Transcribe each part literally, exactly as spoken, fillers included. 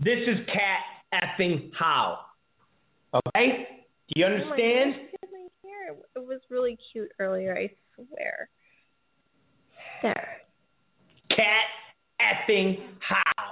This is cat effing Howe. Okay? Do you understand? Oh my gosh, my hair. It was really cute earlier, I swear. There. Cat effing Howe.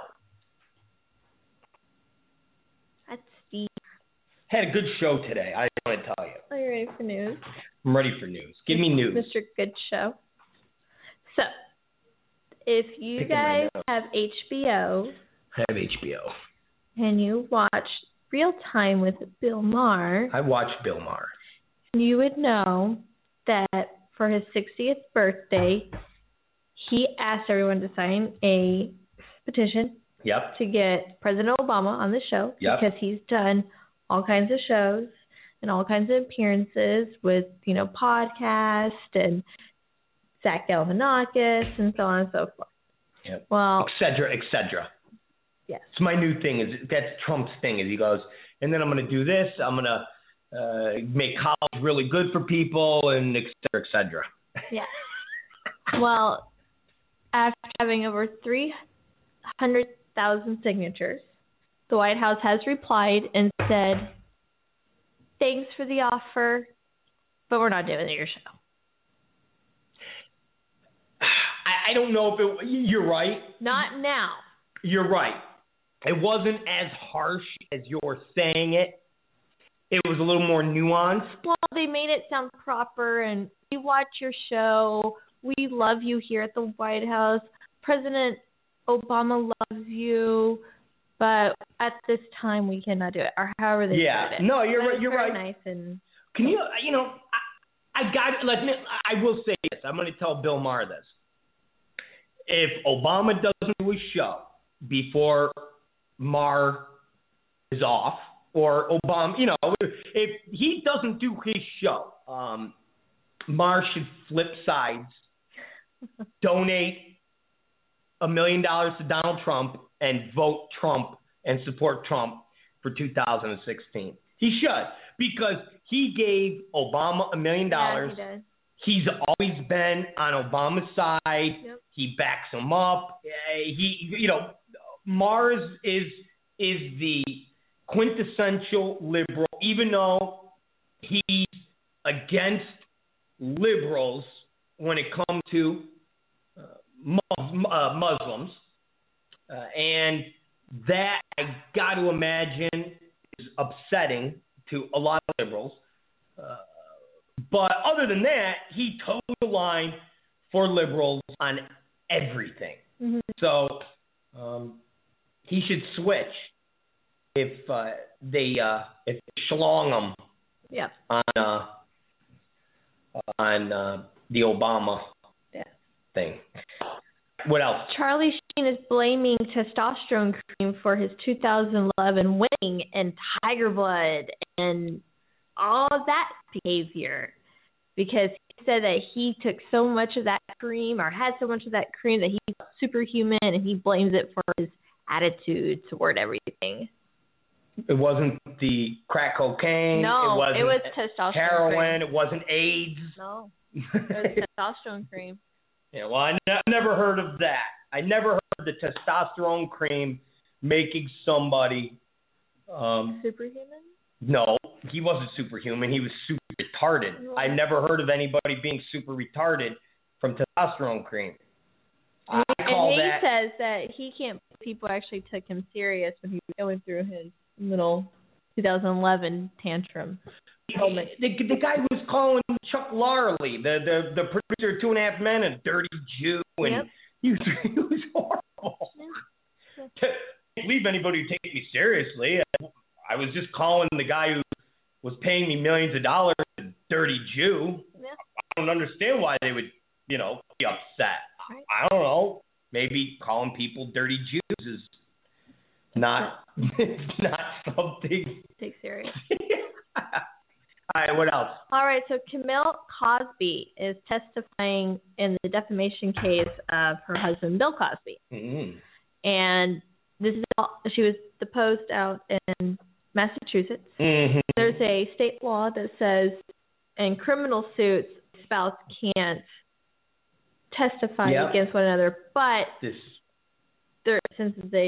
That's Steve. Had a good show today, I want to tell you. Are you ready for news? I'm ready for news. Give me news. Mister Good Show. So, if you guys have H B O. I have H B O. And you watch Real Time with Bill Maher. I watched Bill Maher. You would know that for his sixtieth birthday, he asked everyone to sign a petition yep. to get President Obama on the show yep. because he's done all kinds of shows and all kinds of appearances with, you know, podcasts and Zach Galifianakis and so on and so forth. Yep. Well, et cetera, et cetera. Yes. It's my new thing. Is that's Trump's thing. Is he goes, and then I'm going to do this. I'm going to uh, make college really good for people, and et cetera, et cetera. Yeah. Well, after having over three hundred thousand signatures, the White House has replied and said, "Thanks for the offer, but we're not doing your show." I, I don't know if it. You're right. Not now. You're right. It wasn't as harsh as you're saying it. It was a little more nuanced. Well, they made it sound proper, and we watch your show. We love you here at the White House. President Obama loves you, but at this time we cannot do it, or however they yeah. said it. No, you're but right. You're very right. Nice and can you, you know, I, I got. Let me. I will say this. I'm going to tell Bill Maher this. If Obama doesn't do his show before Maher is off, or Obama, you know, if he doesn't do his show, um, Maher should flip sides, donate a million dollars to Donald Trump, and vote Trump and support Trump for two thousand sixteen. He should, because he gave Obama a million dollars. Yeah, he does. He's always been on Obama's side. Yep. He backs him up. He, you know, Mars is is the quintessential liberal, even though he's against liberals when it comes to uh, mus- uh, Muslims, uh, and that I got to imagine is upsetting to a lot of liberals. Uh, but other than that, he toed the line for liberals on everything. Mm-hmm. So um, he should switch if uh, they uh, if they schlong him yeah. on uh, on uh, the Obama yeah. thing. What else? Charlie Sheen is blaming testosterone cream for his two thousand eleven winning and Tiger Blood and all of that behavior, because he said that he took so much of that cream or had so much of that cream that he's superhuman, and he blames it for his attitude toward everything. It wasn't the crack cocaine. No, it wasn't it was testosterone heroin. cream. It wasn't AIDS. No, it was testosterone cream. Yeah, well, I ne- never heard of that. I never heard of the testosterone cream making somebody um, superhuman. No, he wasn't superhuman. He was super retarded. Well, I never heard of anybody being super retarded from testosterone cream. I and call he that. says that he can't believe people actually took him serious when he was going through his little two thousand eleven tantrum. The, the guy was calling Chuck Larley, the, the, the producer of Two and a Half Men, a dirty Jew, and yep. he, was, he was horrible. Yep. Can't believe anybody would take me seriously. I was just calling the guy who was paying me millions of dollars a dirty Jew. Yep. I don't understand why they would, you know, be upset. Right. I don't know. Maybe calling people dirty Jews is not it's not something take serious. All right, what else? All right, so Camille Cosby is testifying in the defamation case of her husband, Bill Cosby. Mm-hmm. And this is all, she was deposed out in Massachusetts. Mm-hmm. There's a state law that says in criminal suits, spouse can't testify yep. against one another, but this there, since it's a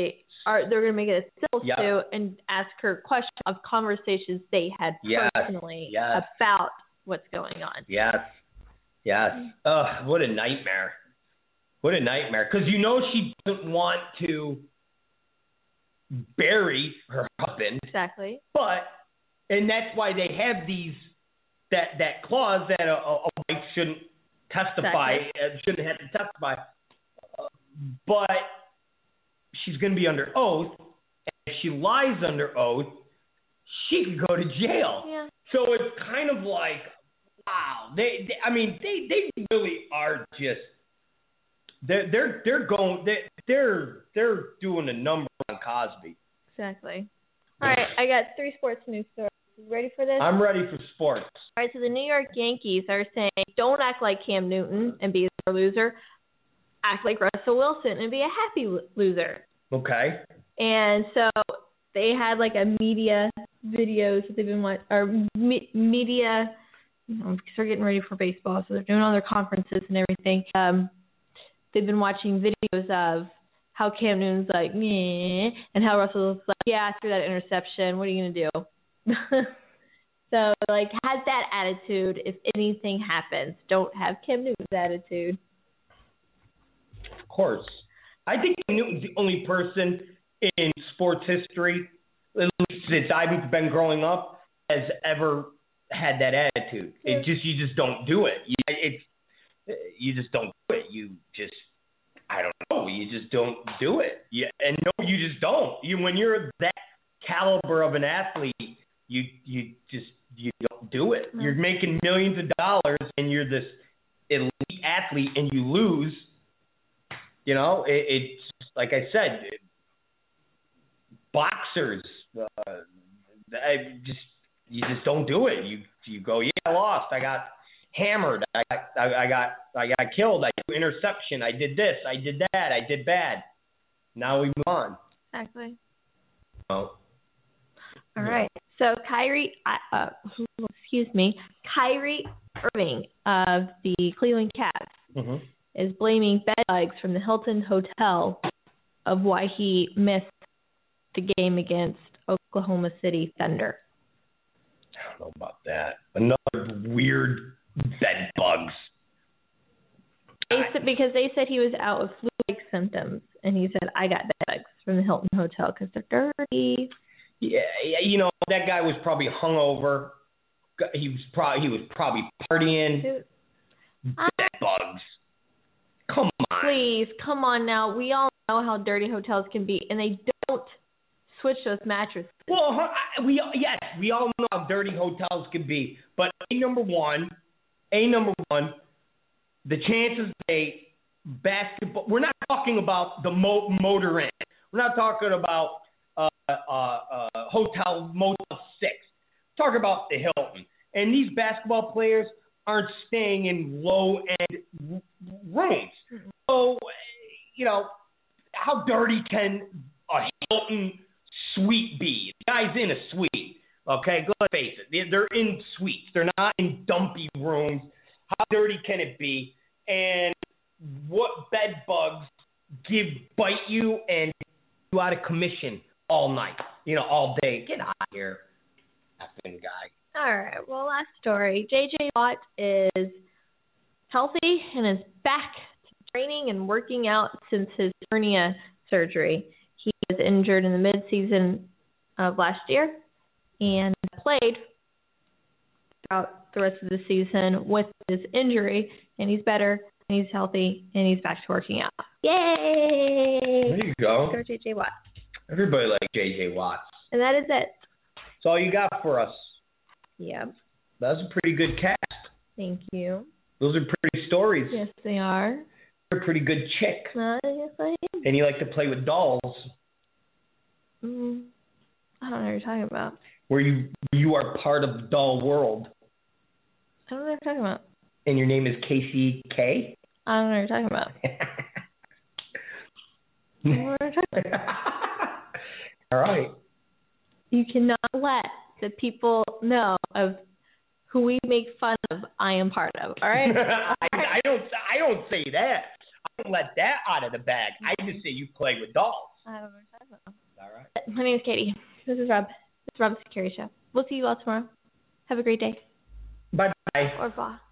are they're going to make it a civil Yep. suit and ask her questions of conversations they had Yes. personally Yes. about what's going on. Yes. Yes. Ugh, what a nightmare. What a nightmare. Because you know she doesn't want to bury her husband. Exactly. But, and that's why they have these, that, that clause that a, a wife shouldn't testify, Exactly. uh, shouldn't have to testify. Uh, but she's going to be under oath. And if she lies under oath, she could go to jail. Yeah. So it's kind of like, wow. They, they I mean, they, they really are just, they're, they're, they're going, they're, they're, they're doing a number on Cosby. Exactly. All right, I got three sports news stories. You ready for this? I'm ready for sports. All right, so the New York Yankees are saying, don't act like Cam Newton and be a loser. Act like Russell Wilson and be a happy lo- loser. Okay. And so they had like a media videos that they've been watching, or me- media, you know, because they're getting ready for baseball, so they're doing all their conferences and everything. Um, they've been watching videos of how Cam Newton's like, meh, and how Russell's like, yeah, after that interception, what are you going to do? So, like, has that attitude if anything happens. Don't have Cam Newton's attitude. Of course. I think Cam Newton's the only person in sports history, at least since I've been growing up, has ever had that attitude. It just you just don't do it. You, it's you just don't do it. You just I don't know. You just don't do it. You, and no, you just don't. You when you're that caliber of an athlete, you you just you don't do it. No. You're making millions of dollars, and you're this elite athlete, and you lose. You know, it, it's like I said, it, boxers. Uh, I just you just don't do it. You you go, yeah, I lost. I got hammered. I got I, I got I got killed. I did interception. I did this. I did that. I did bad. Now we move on. Exactly. Oh. All right. So Kyrie, uh, excuse me, Kyrie Irving of the Cleveland Cavs Mm-hmm. is blaming bed bugs from the Hilton Hotel of why he missed the game against Oklahoma City Thunder. I don't know about that. Another weird bed bugs. They said, because they said he was out with flu-like symptoms, and he said, I got bed bugs from the Hilton Hotel because they're dirty. Yeah, yeah, you know that guy was probably hungover. He was probably he was probably partying. Bed bugs. Come on. Please, come on now. We all know how dirty hotels can be, and they don't switch those mattresses. Well, we yes, we all know how dirty hotels can be. But a number one, a number one, the chances they basketball. We're not talking about the mo- motor inn. We're not talking about uh, uh, uh, hotel Motel Six. We're talking about the Hilton. And these basketball players aren't staying in low end rooms. So, you know, how dirty can a Hilton suite be? The guy's in a suite, okay? Let's face it. They're in suites. They're not in dumpy rooms. How dirty can it be? And what bed bugs give bite you and you out of commission all night, you know, all day? Get out of here, effing guy. All right. Well, last story. J J Watt is healthy and is back to training and working out since his hernia surgery. He was injured in the mid-season of last year and played throughout the rest of the season with his injury, and he's better, and he's healthy, and he's back to working out. Yay! There you go. Go J J Watt. Everybody likes J J Watts. And that is it. That's all you got for us. Yep. That was a pretty good cast. Thank you. Those are pretty stories. Yes, they are. You're a pretty good chick. Uh, yes, I am. And you like to play with dolls. Mm, I don't know what you're talking about. Where you you are part of the doll world. I don't know what you're talking about. And your name is Casey K? I don't know what you're talking about. I don't know what you're talking about. All right. You cannot let the people know of who we make fun of I am part of. All right? I, I don't I don't say that. I don't let that out of the bag. I just say you play with dolls. I don't know what you're talking about. My name is Katie. This is Rob. This is Rob's Security Show. We'll see you all tomorrow. Have a great day. Bye-bye. Au revoir.